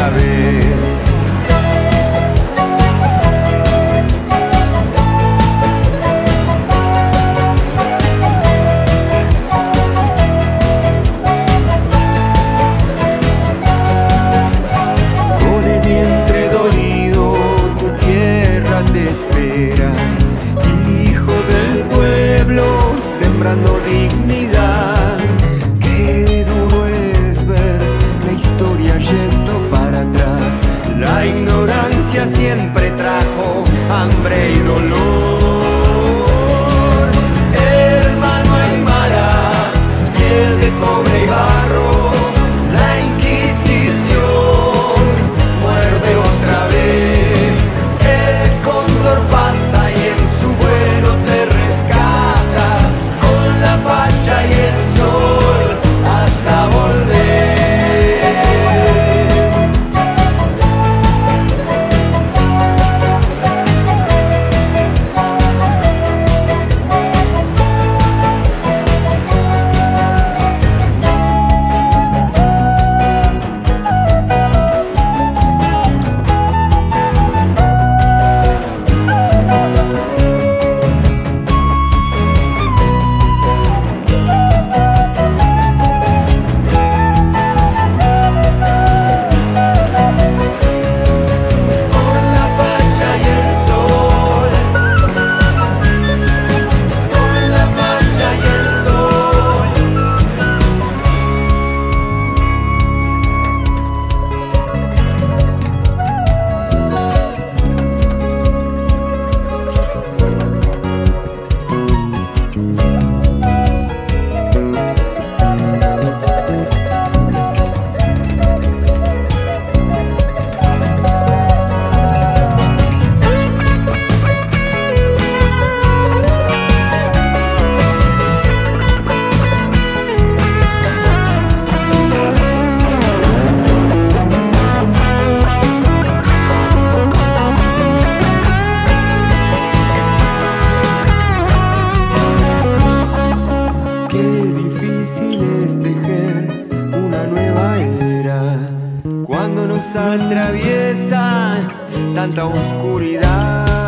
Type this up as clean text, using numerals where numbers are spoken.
otra vez. Con el vientre dolido tu tierra te espera, hijo del pueblo sembrando dignidad. Qué duro es ver la historia yendo para atrás. La ignorancia siempre trajo hambre y dolor. Hermano Aymara, piel de cobre y barro, la Inquisición muerde otra vez. El cóndor pasa y en su vuelo te rescata, con la pacha y el sol hasta volver. Atraviesa tanta oscuridad.